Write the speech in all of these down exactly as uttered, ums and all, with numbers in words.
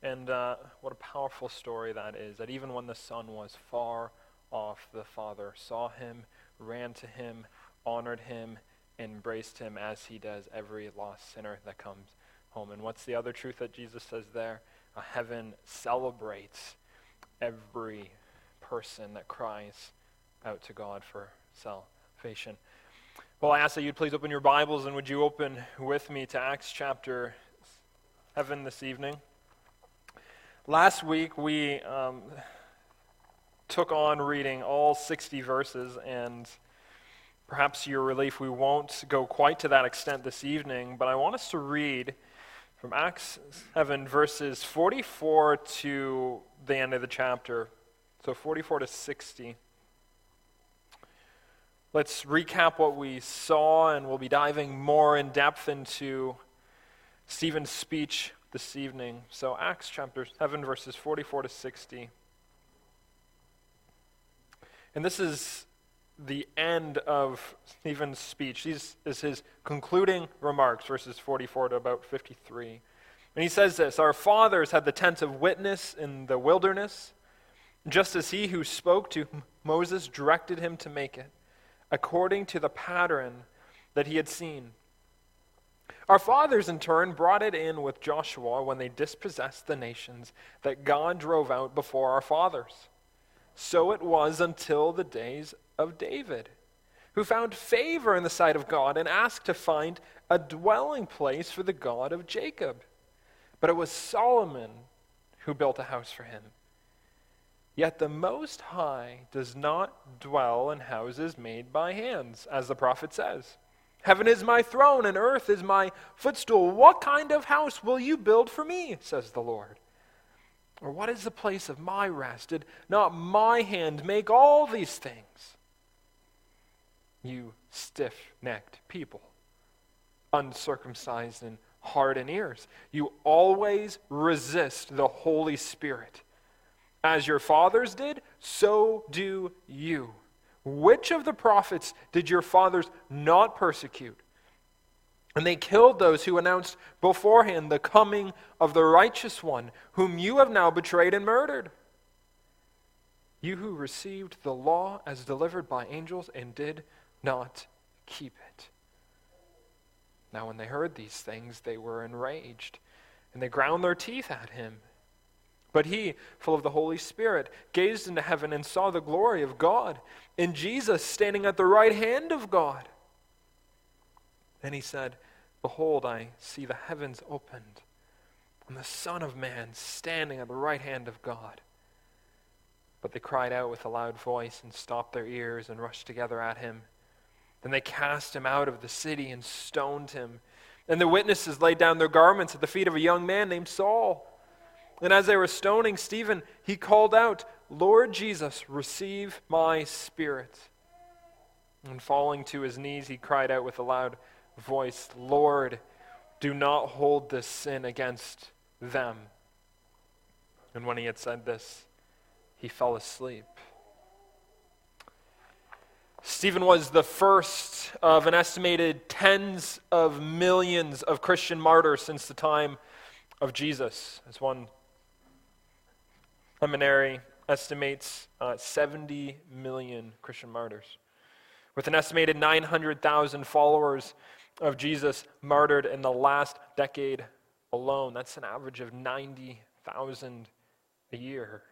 And uh, what a powerful story that is, that even when the son was far off, the father saw him, ran to him, honored him, embraced him as he does every lost sinner that comes home. And what's the other truth that Jesus says there? Uh, heaven celebrates every person that cries out to God for salvation. Well, I ask that you'd please open your Bibles, and would you open with me to Acts chapter seven this evening. Last week we um, took on reading all sixty verses, and perhaps to your relief we won't go quite to that extent this evening, but I want us to read from Acts seven verses forty-four to the end of the chapter, so forty-four to sixty. Let's recap what we saw, and we'll be diving more in depth into Stephen's speech this evening. So Acts chapter seven, verses forty-four to sixty. And this is the end of Stephen's speech. These is his concluding remarks, verses forty-four to about fifty-three. And he says this: "Our fathers had the tent of witness in the wilderness, just as he who spoke to Moses directed him to make it, according to the pattern that he had seen. Our fathers, in turn, brought it in with Joshua when they dispossessed the nations that God drove out before our fathers. So it was until the days of David, who found favor in the sight of God and asked to find a dwelling place for the God of Jacob. But it was Solomon who built a house for him. Yet the Most High does not dwell in houses made by hands, as the prophet says. Heaven is my throne and earth is my footstool. What kind of house will you build for me, says the Lord? Or what is the place of my rest? Did not my hand make all these things? You stiff-necked people, uncircumcised in heart and ears, you always resist the Holy Spirit. As your fathers did, so do you. Which of the prophets did your fathers not persecute? And they killed those who announced beforehand the coming of the righteous one, whom you have now betrayed and murdered. You who received the law as delivered by angels and did not keep it." Now when they heard these things, they were enraged, and they ground their teeth at him. But he, full of the Holy Spirit, gazed into heaven and saw the glory of God, and Jesus standing at the right hand of God. Then he said, "Behold, I see the heavens opened, and the Son of Man standing at the right hand of God." But they cried out with a loud voice and stopped their ears and rushed together at him. Then they cast him out of the city and stoned him. And the witnesses laid down their garments at the feet of a young man named Saul. And as they were stoning Stephen, he called out, "Lord Jesus, receive my spirit." And falling to his knees, he cried out with a loud voice, "Lord, do not hold this sin against them." And when he had said this, he fell asleep. Stephen was the first of an estimated tens of millions of Christian martyrs since the time of Jesus. As one seminary estimates, uh, seventy million Christian martyrs, with an estimated nine hundred thousand followers of Jesus martyred in the last decade alone. That's an average of ninety thousand a year.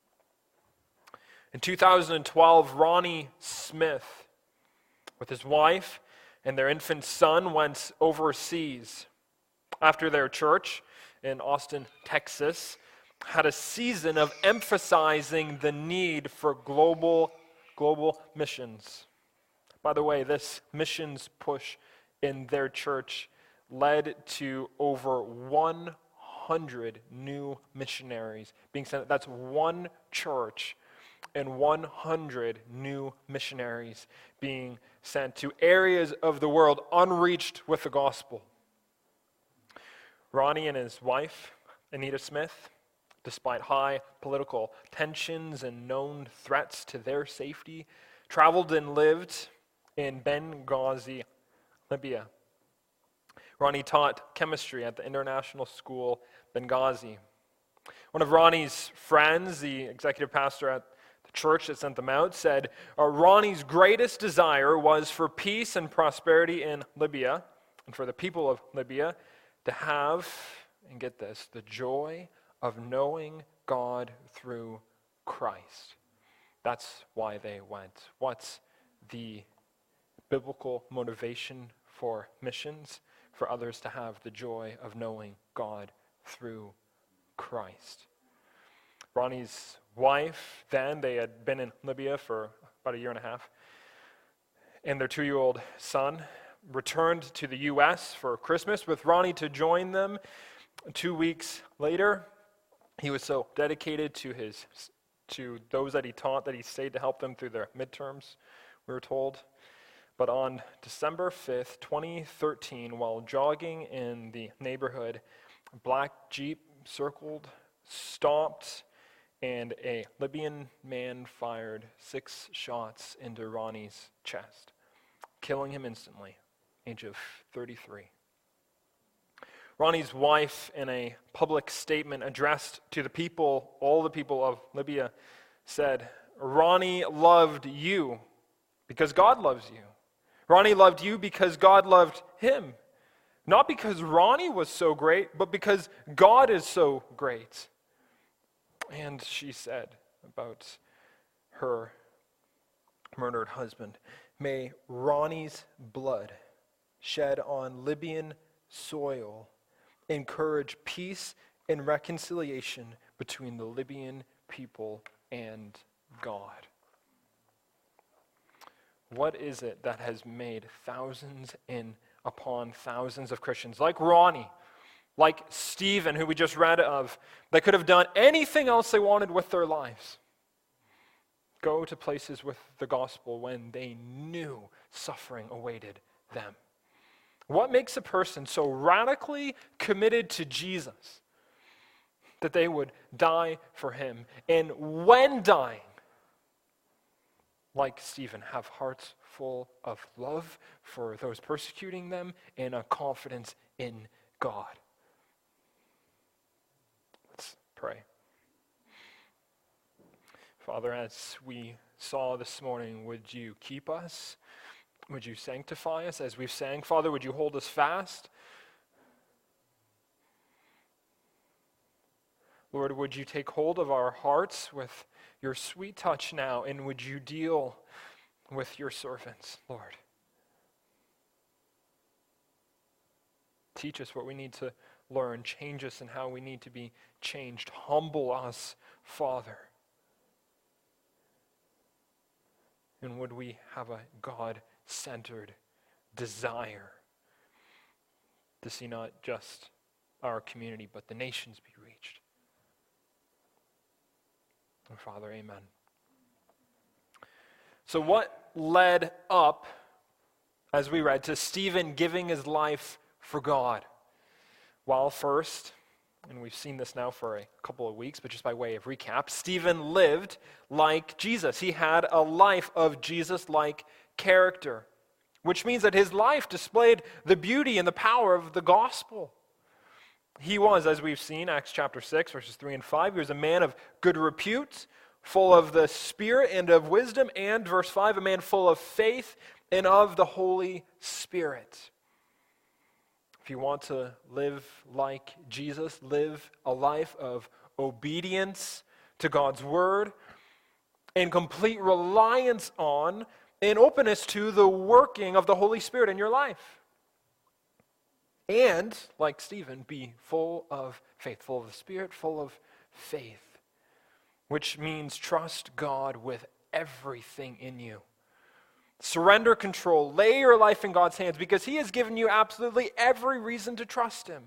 In two thousand twelve, Ronnie Smith, with his wife and their infant son, went overseas after their church in Austin, Texas, had a season of emphasizing the need for global, global missions. By the way, this missions push in their church led to over one hundred new missionaries being sent. That's one church and one hundred new missionaries being sent to areas of the world unreached with the gospel. Ronnie and his wife, Anita Smith, despite high political tensions and known threats to their safety, traveled and lived in Benghazi, Libya. Ronnie taught chemistry at the International School, Benghazi. One of Ronnie's friends, the executive pastor at the church that sent them out, said uh, Ronnie's greatest desire was for peace and prosperity in Libya, and for the people of Libya to have, and get this, the joy of knowing God through Christ. That's why they went. What's the biblical motivation for missions? For others to have the joy of knowing God through Christ. Ronnie's wife, then, they had been in Libya for about a year and a half, and their two-year-old son returned to the U S for Christmas with Ronnie to join them. Two weeks later, he was so dedicated to his to those that he taught that he stayed to help them through their midterms, we were told. But on December fifth, twenty thirteen, while jogging in the neighborhood, a black Jeep circled, stopped, and a Libyan man fired six shots into Ronnie's chest, killing him instantly, age of thirty-three. Ronnie's wife, in a public statement addressed to the people, all the people of Libya, said, Ronnie loved you because God loves you. Ronnie loved you because God loved him. Not because Ronnie was so great, but because God is so great. And she said about her murdered husband, may Ronnie's blood shed on Libyan soil encourage peace and reconciliation between the Libyan people and God. What is it that has made thousands and upon thousands of Christians, like Ronnie, like Stephen, who we just read of, that could have done anything else they wanted with their lives, go to places with the gospel when they knew suffering awaited them? What makes a person so radically committed to Jesus that they would die for him, and when dying, like Stephen, have hearts full of love for those persecuting them and a confidence in God? Let's pray. Father, as we saw this morning, would you keep us? Would you sanctify us as we've sang? Father, would you hold us fast? Lord, would you take hold of our hearts with your sweet touch now, and would you deal with your servants, Lord? Teach us what we need to learn. Change us in how we need to be changed. Humble us, Father. And would we have a God-centered desire to see not just our community, but the nations be reached. Oh, Father, amen. So what led up, as we read, to Stephen giving his life for God? Well, first, and we've seen this now for a couple of weeks, but just by way of recap, Stephen lived like Jesus. He had a life of Jesus-like character, which means that his life displayed the beauty and the power of the gospel. He was, as we've seen, Acts chapter six, verses three and five, he was a man of good repute, full of the Spirit and of wisdom, and, verse five, a man full of faith and of the Holy Spirit. If you want to live like Jesus, live a life of obedience to God's word and complete reliance on and openness to the working of the Holy Spirit in your life. And, like Stephen, be full of faith, full of the Spirit, full of faith, which means trust God with everything in you. Surrender control. Lay your life in God's hands because he has given you absolutely every reason to trust him.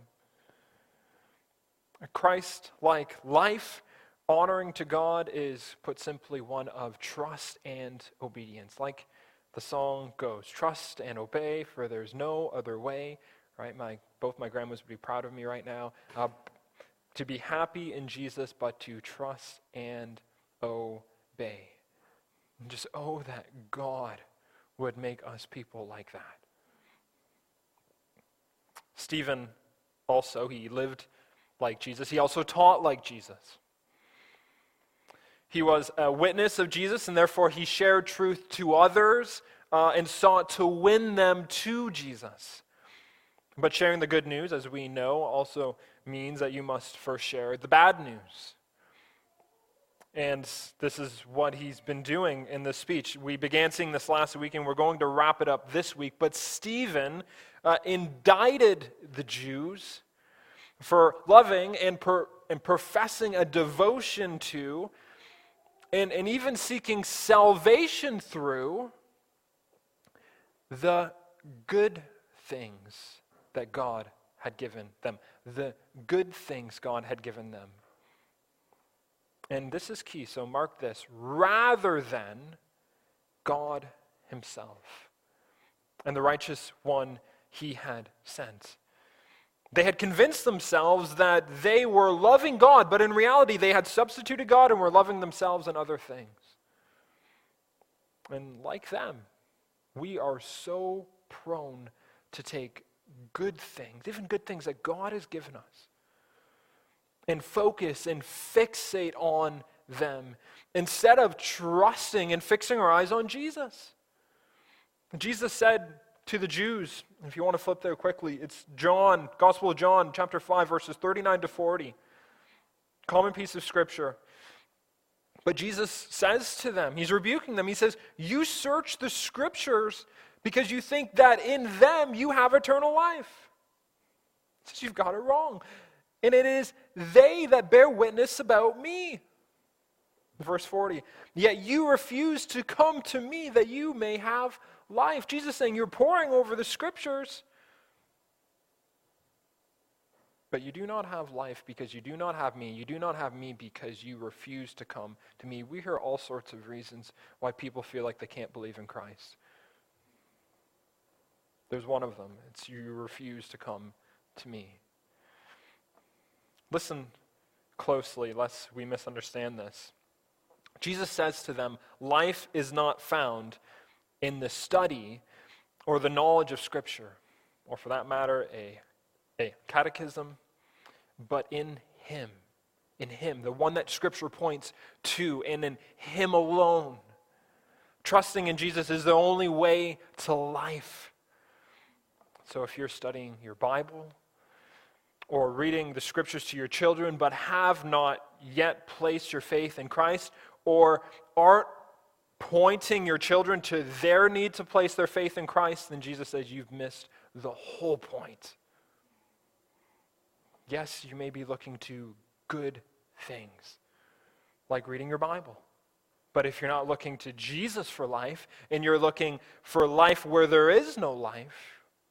A Christ-like life, honoring to God, is, put simply, one of trust and obedience. Like the song goes, trust and obey, for there's no other way. Right, my both my grandmas would be proud of me right now. Uh, to be happy in Jesus, but to trust and obey. And just oh, that God would make us people like that. Stephen also, he lived like Jesus. He also taught like Jesus. He was a witness of Jesus, and therefore he shared truth to others uh, and sought to win them to Jesus. But sharing the good news, as we know, also means that you must first share the bad news. And this is what he's been doing in this speech. We began seeing this last week, and we're going to wrap it up this week. But Stephen uh, indicted the Jews for loving and, per, and professing a devotion to and, and even seeking salvation through the good things that God had given them. The good things God had given them. And this is key, so mark this. Rather than God himself and the righteous one he had sent. They had convinced themselves that they were loving God, but in reality they had substituted God and were loving themselves and other things. And like them, we are so prone to take good things, even good things that God has given us, and focus and fixate on them instead of trusting and fixing our eyes on Jesus. Jesus said to the Jews, if you want to flip there quickly, it's John, Gospel of John, chapter five, verses thirty-nine to forty. Common piece of scripture. But Jesus says to them, he's rebuking them, he says, you search the scriptures because you think that in them you have eternal life. He says, you've got it wrong. And it is they that bear witness about me. Verse forty, yet you refuse to come to me that you may have life. Jesus is saying you're poring over the scriptures, but you do not have life because you do not have me. You do not have me because you refuse to come to me. We hear all sorts of reasons why people feel like they can't believe in Christ. There's one of them. It's you refuse to come to me. Listen closely, lest we misunderstand this. Jesus says to them, life is not found in the study or the knowledge of Scripture, or for that matter, a, a catechism, but in Him. In Him, the one that Scripture points to, and in Him alone. Trusting in Jesus is the only way to life. So if you're studying your Bible, or reading the scriptures to your children, but have not yet placed your faith in Christ, or aren't pointing your children to their need to place their faith in Christ, then Jesus says you've missed the whole point. Yes, you may be looking to good things, like reading your Bible. But if you're not looking to Jesus for life, and you're looking for life where there is no life,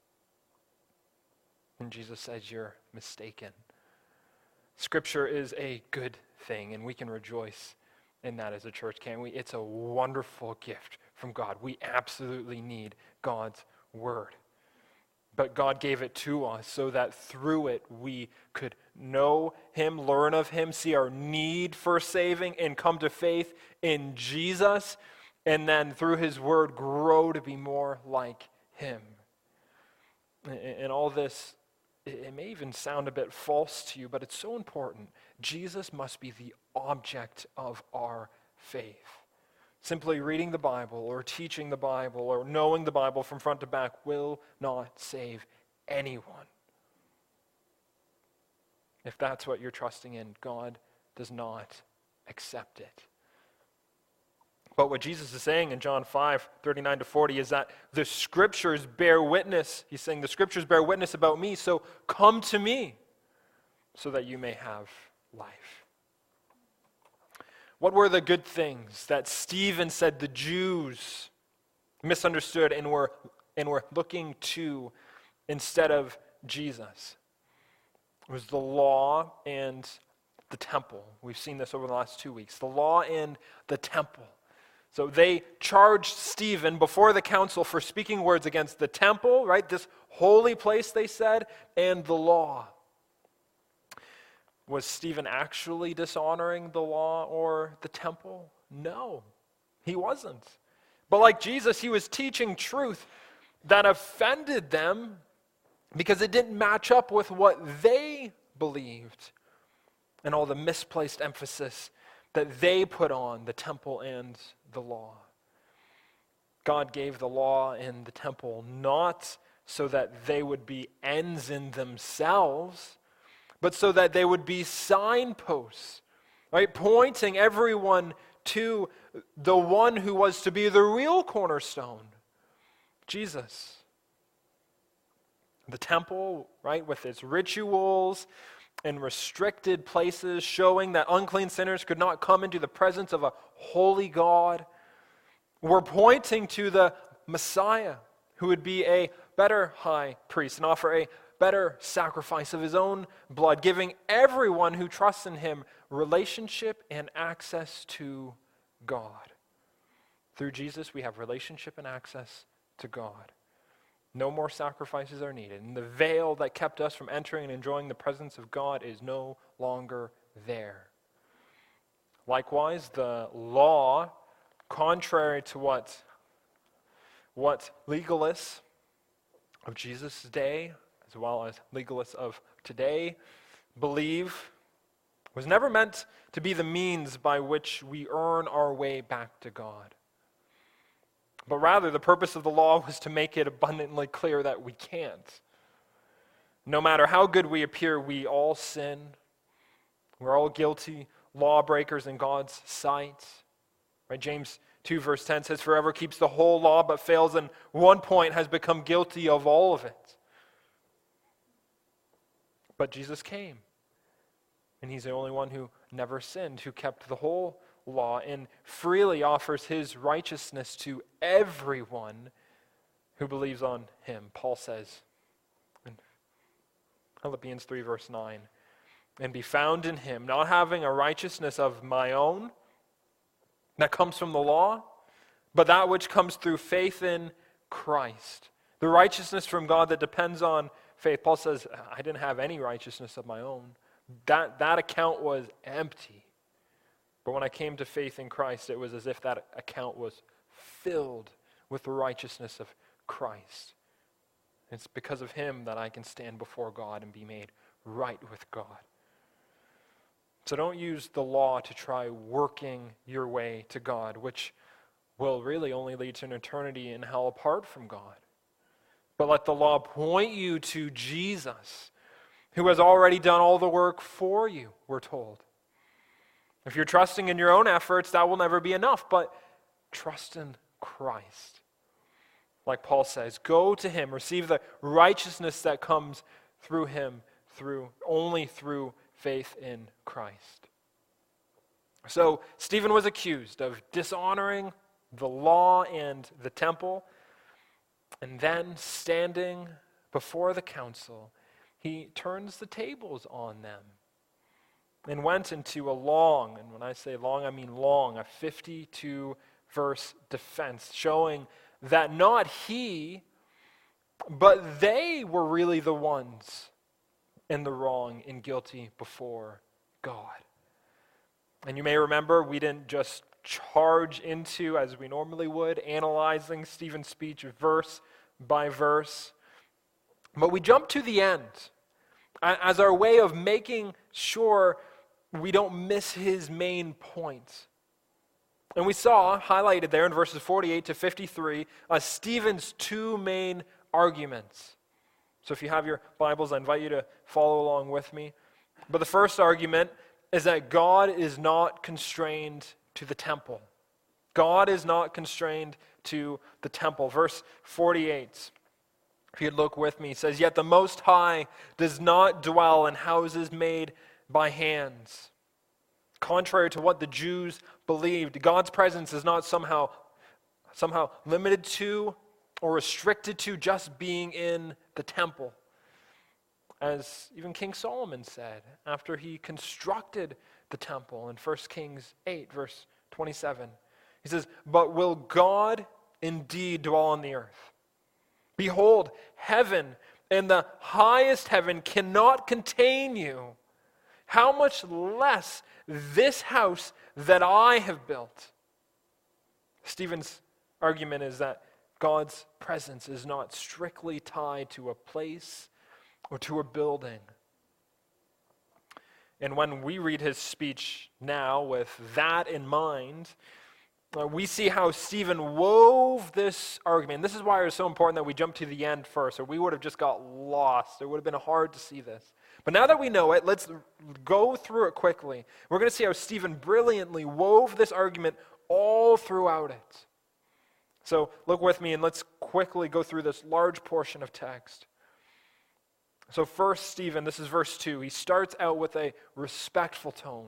and Jesus says you're mistaken. Scripture is a good thing, and we can rejoice in that as a church, can't we? It's a wonderful gift from God. We absolutely need God's word. But God gave it to us so that through it we could know Him, learn of Him, see our need for saving, and come to faith in Jesus, and then through His word grow to be more like Him. And all this, it may even sound a bit false to you, but it's so important. Jesus must be the object of our faith. Simply reading the Bible or teaching the Bible or knowing the Bible from front to back will not save anyone. If that's what you're trusting in, God does not accept it. But what Jesus is saying in John five, thirty-nine to forty is that the scriptures bear witness. He's saying the scriptures bear witness about me, so come to me so that you may have life. What were the good things that Stephen said the Jews misunderstood and were, and were looking to instead of Jesus? It was the law and the temple. We've seen this over the last two weeks. The law and the temple. So they charged Stephen before the council for speaking words against the temple, right? This holy place, they said, and the law. Was Stephen actually dishonoring the law or the temple? No, he wasn't. But like Jesus, he was teaching truth that offended them because it didn't match up with what they believed. and all the misplaced emphasis that they put on the temple and the law. God gave the law and the temple not so that they would be ends in themselves, but so that they would be signposts, right? Pointing everyone to the one who was to be the real cornerstone, Jesus. The temple, right, with its rituals and restricted places showing that unclean sinners could not come into the presence of a holy God, were pointing to the Messiah, who would be a better high priest and offer a better sacrifice of his own blood, giving everyone who trusts in him relationship and access to God. Through Jesus, we have relationship and access to God. No more sacrifices are needed. And the veil that kept us from entering and enjoying the presence of God is no longer there. Likewise, the law, contrary to what, what legalists of Jesus' day, as well as legalists of today, believe, was never meant to be the means by which we earn our way back to God. But rather, the purpose of the law was to make it abundantly clear that we can't. No matter how good we appear, we all sin. We're all guilty lawbreakers in God's sight. Right? James two verse ten says, "Forever keeps the whole law, but fails in one point, has become guilty of all of it." But Jesus came, and he's the only one who never sinned, who kept the whole law and freely offers his righteousness to everyone who believes on him. Paul says in Philippians three verse nine, "And be found in him, not having a righteousness of my own that comes from the law, but that which comes through faith in Christ." The righteousness from God that depends on faith. Paul says, I didn't have any righteousness of my own. That, that account was empty. But when I came to faith in Christ, it was as if that account was filled with the righteousness of Christ. It's because of him that I can stand before God and be made right with God. So don't use the law to try working your way to God, which will really only lead to an eternity in hell apart from God. But let the law point you to Jesus, who has already done all the work for you, we're told. If you're trusting in your own efforts, that will never be enough, but trust in Christ. Like Paul says, go to him, receive the righteousness that comes through him, through only through faith in Christ. So Stephen was accused of dishonoring the law and the temple, and then standing before the council, he turns the tables on them and went into a long, and when I say long, I mean long, a fifty-two verse defense, showing that not he, but they were really the ones in the wrong and guilty before God. And you may remember, we didn't just charge into, as we normally would, analyzing Stephen's speech verse by verse, but we jumped to the end as our way of making sure we don't miss his main point. And we saw, highlighted there in verses forty-eight to fifty-three, uh, Stephen's two main arguments. So if you have your Bibles, I invite you to follow along with me. But the first argument is that God is not constrained to the temple. God is not constrained to the temple. Verse forty-eight, if you'd look with me, says, "Yet the Most High does not dwell in houses made by hands." Contrary to what the Jews believed, God's presence is not somehow, somehow limited to or restricted to just being in the temple. As even King Solomon said after he constructed the temple in First Kings eight, verse twenty-seven. He says, "But will God indeed dwell on the earth? Behold, heaven and the highest heaven cannot contain you. How much less this house that I have built?" Stephen's argument is that God's presence is not strictly tied to a place or to a building. And when we read his speech now with that in mind, uh, we see how Stephen wove this argument. This is why it was so important that we jump to the end first, or we would have just got lost. It would have been hard to see this. But now that we know it, let's go through it quickly. We're going to see how Stephen brilliantly wove this argument all throughout it. So look with me and let's quickly go through this large portion of text. So first, Stephen, this is verse two. He starts out with a respectful tone.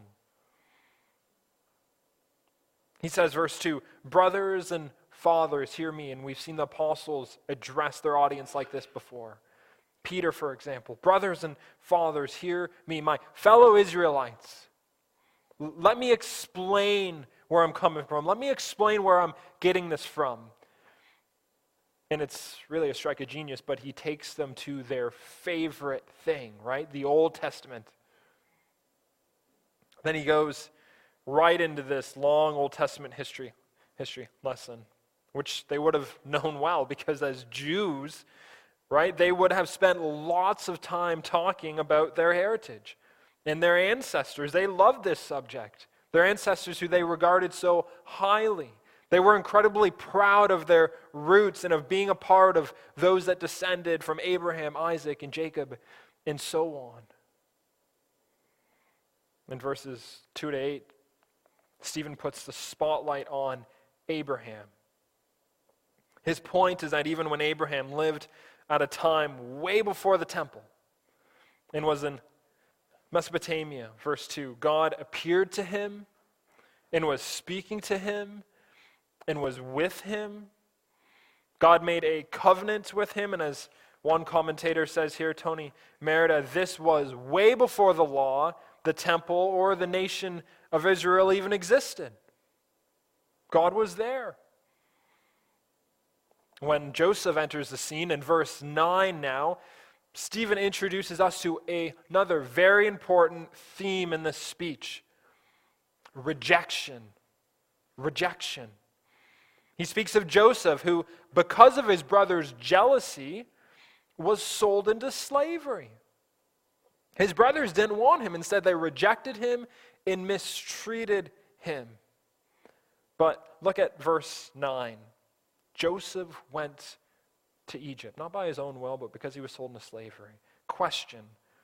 He says, verse two, brothers and fathers, hear me. And we've seen the apostles address their audience like this before. Peter, for example, brothers and fathers, hear me, my fellow Israelites. Let me explain where I'm coming from. Let me explain where I'm getting this from. And it's really a strike of genius, but he takes them to their favorite thing, right? The Old Testament. Then he goes right into this long Old Testament history, history lesson, which they would have known well because as Jews, right, they would have spent lots of time talking about their heritage and their ancestors. They loved this subject. Their ancestors who they regarded so highly. They were incredibly proud of their roots and of being a part of those that descended from Abraham, Isaac, and Jacob, and so on. In verses two to eight, Stephen puts the spotlight on Abraham. His point is that even when Abraham lived at a time way before the temple and was in Mesopotamia, verse two, God appeared to him and was speaking to him and was with him. God made a covenant with him, and as one commentator says here, Tony Merida, this was way before the law, the temple, or the nation of Israel even existed. God was there. When Joseph enters the scene in verse nine now, Stephen introduces us to a, another very important theme in this speech. Rejection. Rejection. He speaks of Joseph, who, because of his brother's jealousy, was sold into slavery. His brothers didn't want him. Instead, they rejected him and mistreated him. But look at verse nine. Joseph went to Egypt, not by his own will, but because he was sold into slavery. Question.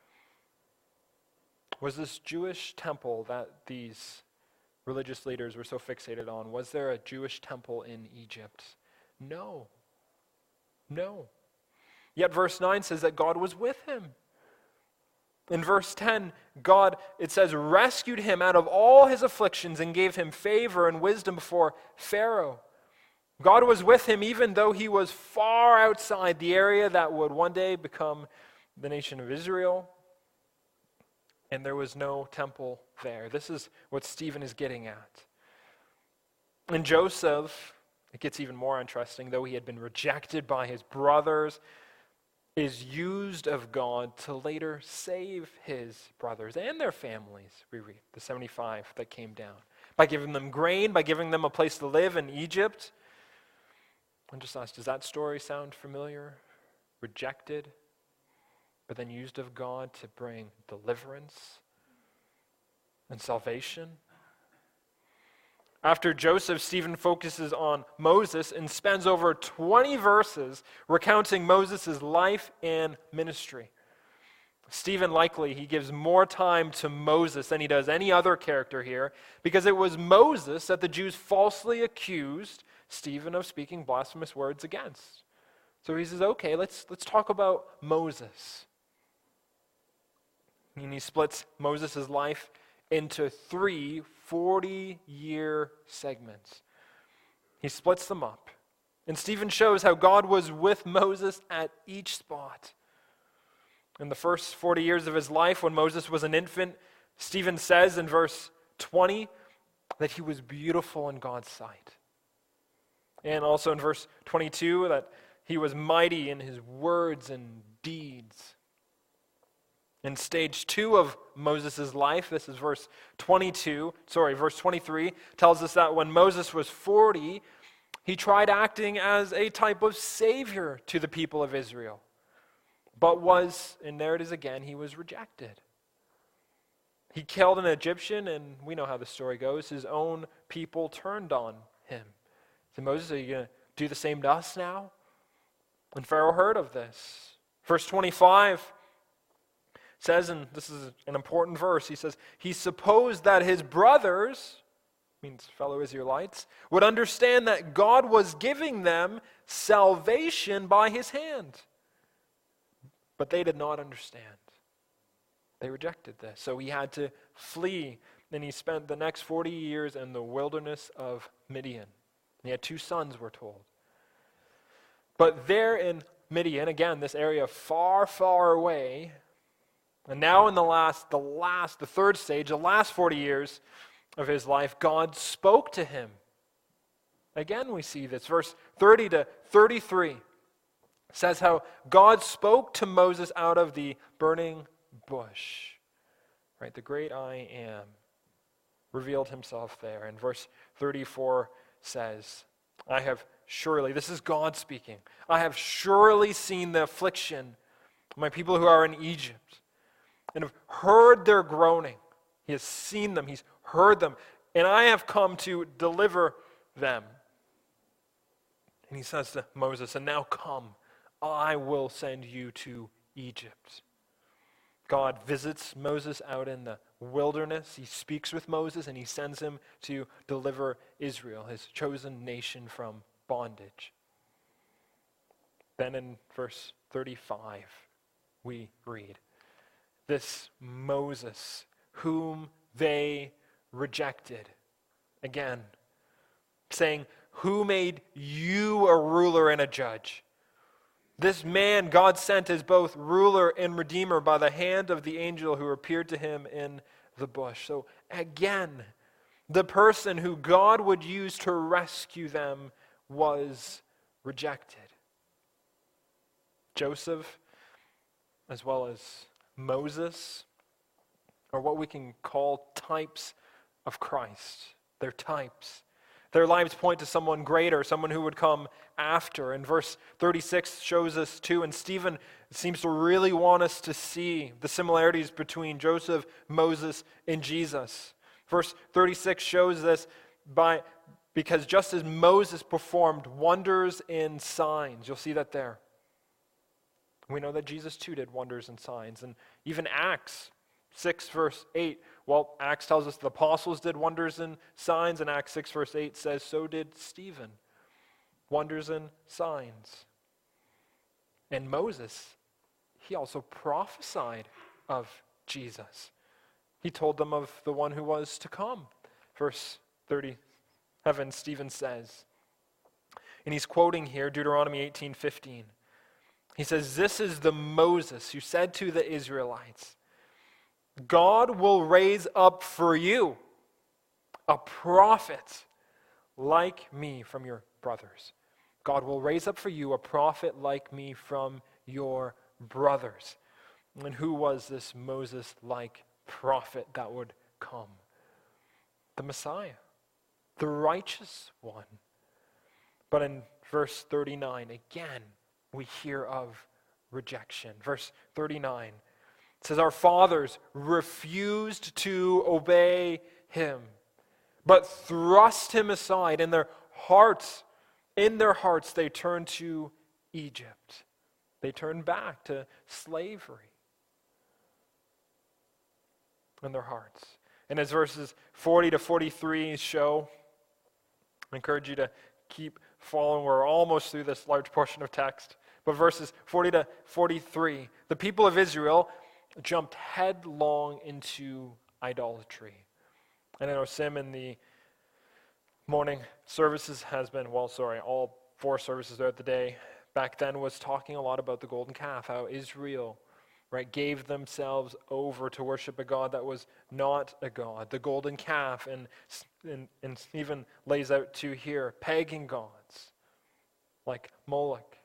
Was this Jewish temple that these religious leaders were so fixated on, was there a Jewish temple in Egypt? No. No. Yet verse nine says that God was with him. In verse ten, God, it says, rescued him out of all his afflictions and gave him favor and wisdom before Pharaoh. God was with him even though he was far outside the area that would one day become the nation of Israel. And there was no temple there. This is what Stephen is getting at. And Joseph, it gets even more interesting, though he had been rejected by his brothers, is used of God to later save his brothers and their families, we read, the seventy-five that came down, by giving them grain, by giving them a place to live in Egypt. And just ask, does that story sound familiar? Rejected, but then used of God to bring deliverance and salvation. After Joseph, Stephen focuses on Moses and spends over twenty verses recounting Moses' life and ministry. Stephen likely, he gives more time to Moses than he does any other character here, because it was Moses that the Jews falsely accused Stephen of speaking blasphemous words against. So he says, okay, let's, let's talk about Moses. And he splits Moses' life into three forty-year segments. He splits them up. And Stephen shows how God was with Moses at each spot. In the first forty years of his life, when Moses was an infant, Stephen says in verse twenty that he was beautiful in God's sight. And also in verse twenty-two that he was mighty in his words and deeds. In stage two of Moses' life, this is verse twenty-two, sorry, verse twenty-three, tells us that when Moses was forty, he tried acting as a type of savior to the people of Israel, but was, and there it is again, he was rejected. He killed an Egyptian, and we know how the story goes. His own people turned on him. So Moses, are you going to do the same to us now? And Pharaoh heard of this. Verse twenty-five says, and this is an important verse, he says, he supposed that his brothers, means fellow Israelites, would understand that God was giving them salvation by his hand. But they did not understand. They rejected this. So he had to flee, and he spent the next forty years in the wilderness of Midian. He had two sons, we're told. But there in Midian, again, this area far, far away, and now in the last, the last, the third stage, the last forty years of his life, God spoke to him. Again, we see this. Verse thirty to thirty-three says how God spoke to Moses out of the burning bush. Right, the great I am revealed himself there. And verse thirty-four says, I have surely, this is God speaking, I have surely seen the affliction of my people who are in Egypt, and have heard their groaning. He has seen them, he's heard them, and I have come to deliver them. And he says to Moses, and now come, I will send you to Egypt. God visits Moses out in the wilderness. He speaks with Moses, and he sends him to deliver Israel, his chosen nation, from bondage. Then in verse thirty-five, we read, this Moses, whom they rejected. Again, saying, who made you a ruler and a judge? This man God sent as both ruler and redeemer by the hand of the angel who appeared to him in the bush. So again, the person who God would use to rescue them was rejected. Joseph, as well as Moses, are what we can call types of Christ. They're types. Their lives point to someone greater, someone who would come after. And verse thirty-six shows us too, and Stephen seems to really want us to see the similarities between Joseph, Moses, and Jesus. Verse thirty-six shows this by because just as Moses performed wonders and signs, you'll see that there. We know that Jesus too did wonders and signs. And even Acts six verse eight, well, Acts tells us the apostles did wonders and signs, and Acts six verse eight says, so did Stephen. Wonders and signs. And Moses, he also prophesied of Jesus. He told them of the one who was to come. Verse thirty-seven, Stephen says, and he's quoting here Deuteronomy eighteen fifteen. He says, this is the Moses who said to the Israelites, God will raise up for you a prophet like me from your brothers. God will raise up for you a prophet like me from your brothers. And who was this Moses-like prophet that would come? The Messiah, the righteous one. But in verse thirty-nine, again, we hear of rejection. Verse thirty-nine. It says, our fathers refused to obey him, but thrust him aside. In their hearts, in their hearts, they turned to Egypt. They turned back to slavery in their hearts. And as verses forty to forty-three show, I encourage you to keep following. We're almost through this large portion of text. But verses forty to forty-three, the people of Israel jumped headlong into idolatry. And I know Sim in the morning services has been, well, sorry, all four services throughout the day, back then was talking a lot about the golden calf, how Israel, right, gave themselves over to worship a God that was not a God, the golden calf, and, and, and even lays out to here, pagan gods, like Moloch.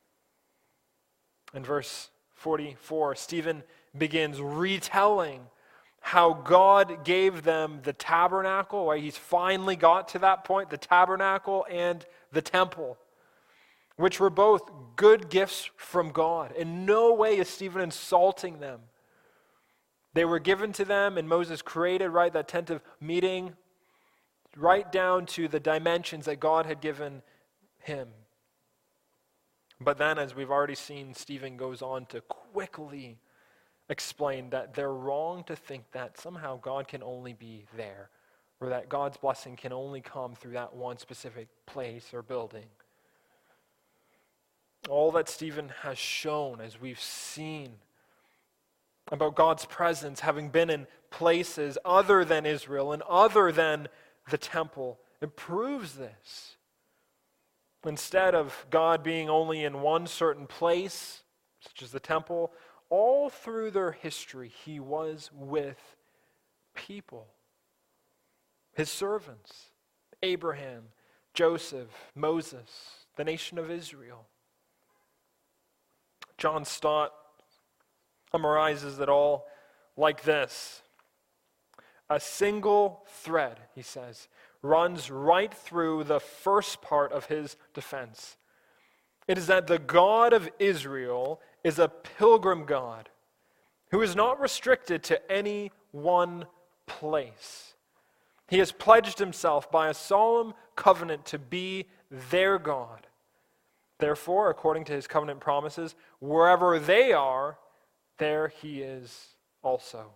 In verse forty-four, Stephen begins retelling how God gave them the tabernacle, right? He's finally got to that point, the tabernacle and the temple, which were both good gifts from God. In no way is Stephen insulting them, They were given to them, and Moses created, right, that tent of meeting, right down to the dimensions that God had given him. But then, as we've already seen, Stephen goes on to quickly explain that they're wrong to think that somehow God can only be there, or that God's blessing can only come through that one specific place or building. All that Stephen has shown, as we've seen, about God's presence having been in places other than Israel and other than the temple, it proves this. Instead of God being only in one certain place, such as the temple, all through their history, he was with people. His servants, Abraham, Joseph, Moses, the nation of Israel. John Stott summarizes it all like this. A single thread, he says, runs right through the first part of his defense. It is that the God of Israel is a pilgrim God who is not restricted to any one place. He has pledged himself by a solemn covenant to be their God. Therefore, according to his covenant promises, wherever they are, there he is also.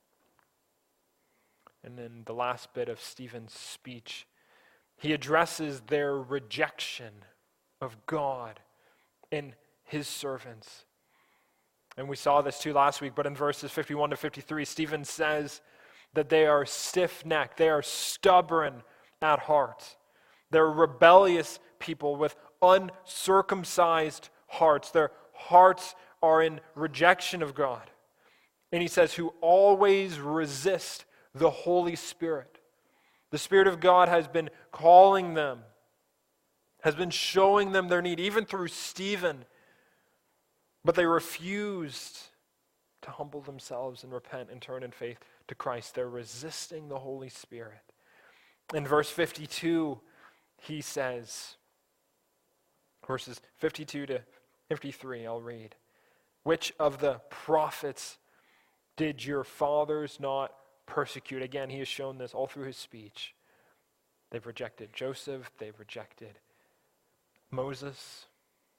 And then the last bit of Stephen's speech, he addresses their rejection of God in his servants. And we saw this too last week, but in verses fifty-one to fifty-three, Stephen says that they are stiff-necked, they are stubborn at heart. They're rebellious people with uncircumcised hearts. Their hearts are in rejection of God. And he says, who always resist the Holy Spirit. The Spirit of God has been calling them, has been showing them their need, even through Stephen. But they refused to humble themselves and repent and turn in faith to Christ. They're resisting the Holy Spirit. In verse fifty-two, he says, verses fifty-two to fifty-three, I'll read. Which of the prophets did your fathers not persecute? Again, he has shown this all through his speech. They've rejected Joseph. They've rejected Moses.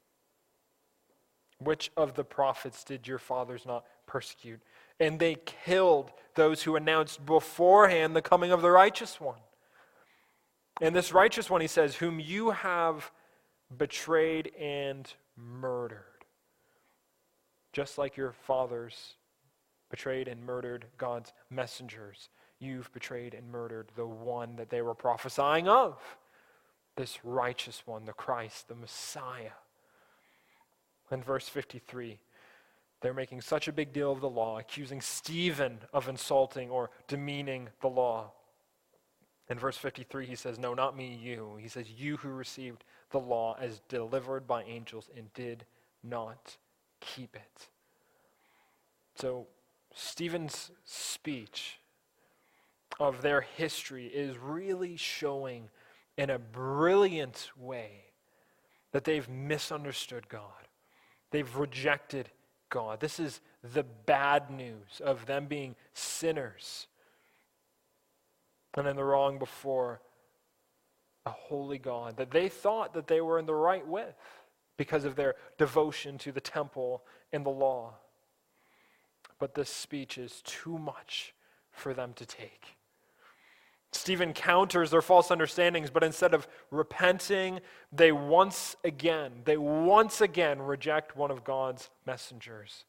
Which of the prophets did your fathers not persecute? And they killed those who announced beforehand the coming of the righteous one. And this righteous one, he says, whom you have betrayed and murdered. Just like your fathers betrayed and murdered God's messengers, you've betrayed and murdered the one that they were prophesying of. This righteous one, the Christ, the Messiah. In verse fifty-three, they're making such a big deal of the law, accusing Stephen of insulting or demeaning the law. In verse fifty-three, he says, no, not me, you. He says, you who received the law as delivered by angels and did not keep it. So Stephen's speech of their history is really showing in a brilliant way that they've misunderstood God. They've rejected God. This is the bad news of them being sinners and in the wrong before a holy God that they thought that they were in the right with because of their devotion to the temple and the law. But this speech is too much for them to take. Stephen counters their false understandings, but instead of repenting, they once again, they once again reject one of God's messengers.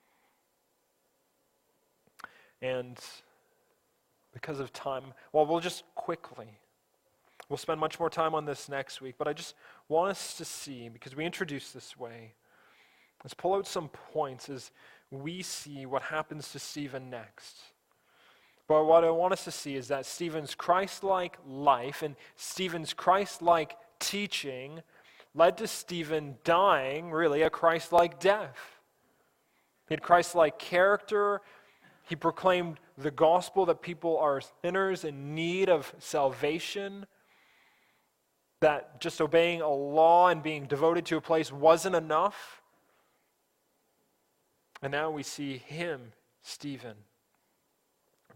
And because of time, well, we'll just quickly, we'll spend much more time on this next week, but I just want us to see, because we introduced this way, let's pull out some points as we see what happens to Stephen next. But what I want us to see is that Stephen's Christ-like life and Stephen's Christ-like teaching led to Stephen dying, really, a Christ-like death. He had Christ-like character. He proclaimed the gospel that people are sinners in need of salvation, that just obeying a law and being devoted to a place wasn't enough. And now we see him, Stephen,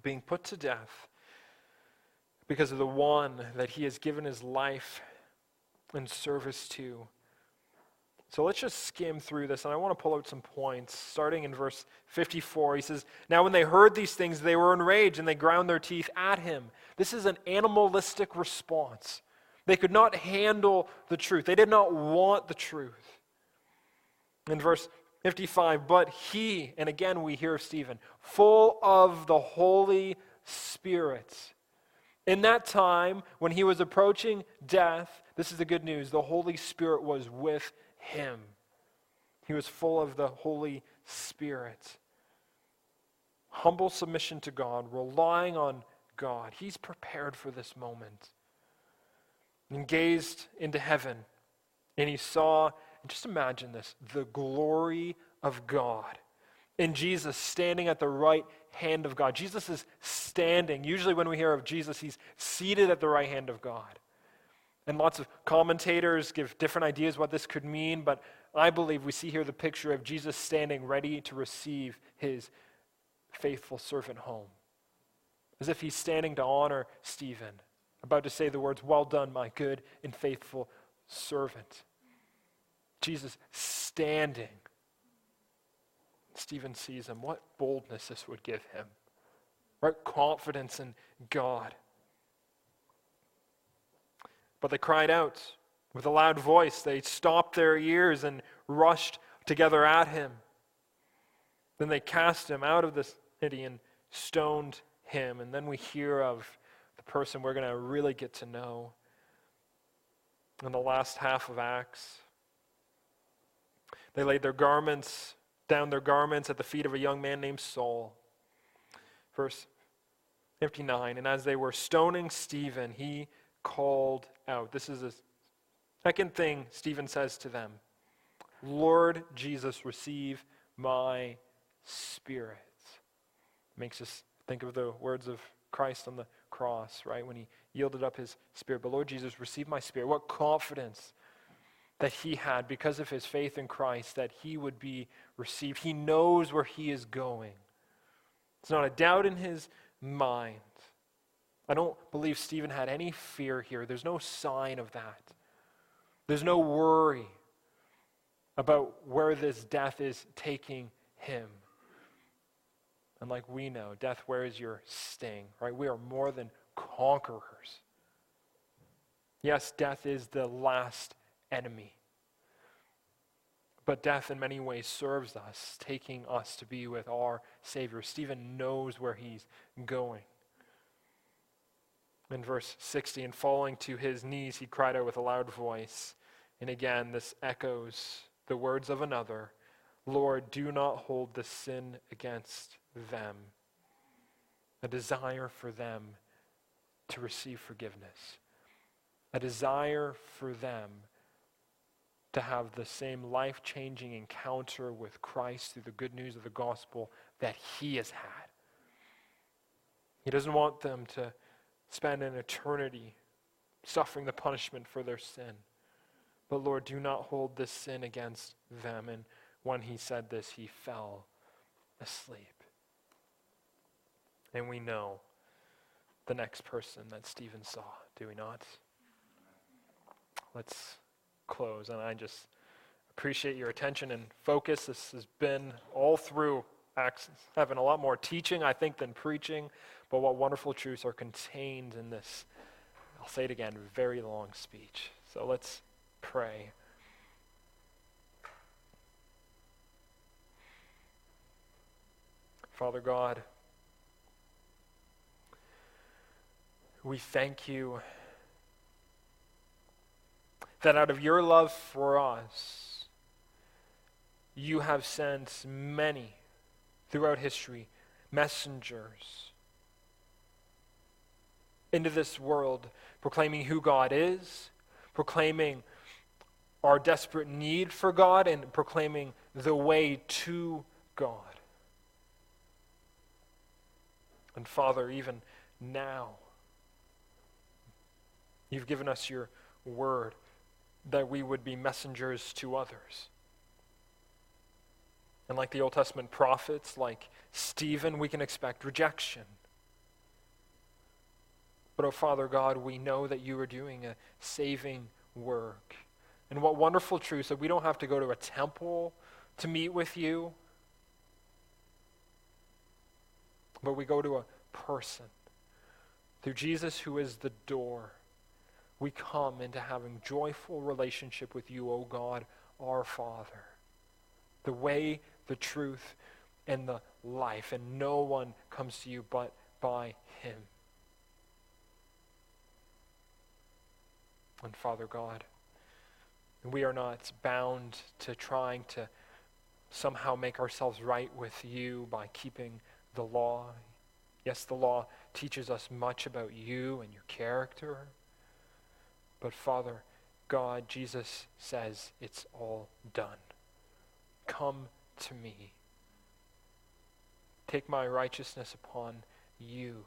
being put to death because of the one that he has given his life in service to. So let's just skim through this, and I want to pull out some points. Starting in verse fifty-four, he says, "Now when they heard these things, they were enraged, and they ground their teeth at him." This is an animalistic response. They could not handle the truth. They did not want the truth. In verse fifty-five, "But he," and again we hear of Stephen, "full of the Holy Spirit." In that time, when he was approaching death, this is the good news, the Holy Spirit was with him. He was full of the Holy Spirit. Humble submission to God, relying on God. He's prepared for this moment. And gazed into heaven, and he saw, and just imagine this, the glory of God. And Jesus standing at the right hand of God. Jesus is standing. Usually when we hear of Jesus, he's seated at the right hand of God. And lots of commentators give different ideas what this could mean, but I believe we see here the picture of Jesus standing ready to receive his faithful servant home. As if he's standing to honor Stephen, about to say the words, "Well done, my good and faithful servant." Jesus standing. Stephen sees him. What boldness this would give him. Right? Confidence in God. But they cried out with a loud voice. They stopped their ears and rushed together at him. Then they cast him out of the city and stoned him. And then we hear of the person we're going to really get to know in the last half of Acts. They laid their garments, down their garments at the feet of a young man named Saul. Verse fifty-nine, "And as they were stoning Stephen, he called out." This is the second thing Stephen says to them. "Lord Jesus, receive my spirit." Makes us think of the words of Christ on the cross, right? When he yielded up his spirit. "But Lord Jesus, receive my spirit." What confidence that he had because of his faith in Christ that he would be received. He knows where he is going. It's not a doubt in his mind. I don't believe Stephen had any fear here. There's no sign of that. There's no worry about where this death is taking him. And like we know, death, where is your sting, right? We are more than conquerors. Yes, death is the last enemy. But death in many ways serves us, taking us to be with our Savior. Stephen knows where he's going. In verse sixty, "And falling to his knees, he cried out with a loud voice." And again, this echoes the words of another, "Lord, do not hold this sin against them." A desire for them to receive forgiveness. A desire for them to have the same life-changing encounter with Christ through the good news of the gospel that he has had. He doesn't want them to spend an eternity suffering the punishment for their sin. But Lord, do not hold this sin against them. And when he said this, he fell asleep. And we know the next person that Stephen saw, do we not? Let's close, and I just appreciate your attention and focus. This has been all through Acts, having a lot more teaching, I think, than preaching, but what wonderful truths are contained in this, I'll say it again, very long speech. So let's pray. Father God, we thank you that out of your love for us, you have sent many throughout history, messengers into this world, proclaiming who God is, proclaiming our desperate need for God, and proclaiming the way to God. And Father, even now, you've given us your word that we would be messengers to others. And like the Old Testament prophets, like Stephen, we can expect rejection. But, oh Father God, we know that you are doing a saving work. And what wonderful truth that we don't have to go to a temple to meet with you, but we go to a person. Through Jesus, who is the door, we come into having joyful relationship with you, O God, our Father. The way, the truth, and the life. And no one comes to you but by him. And Father God, we are not bound to trying to somehow make ourselves right with you by keeping the law. Yes, the law teaches us much about you and your character. But Father God, Jesus says it's all done. Come to me. Take my righteousness upon you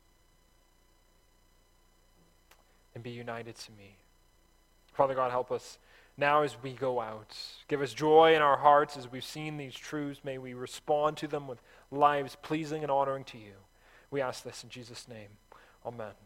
and be united to me. Father God, help us now as we go out. Give us joy in our hearts as we've seen these truths. May we respond to them with lives pleasing and honoring to you. We ask this in Jesus' name. Amen.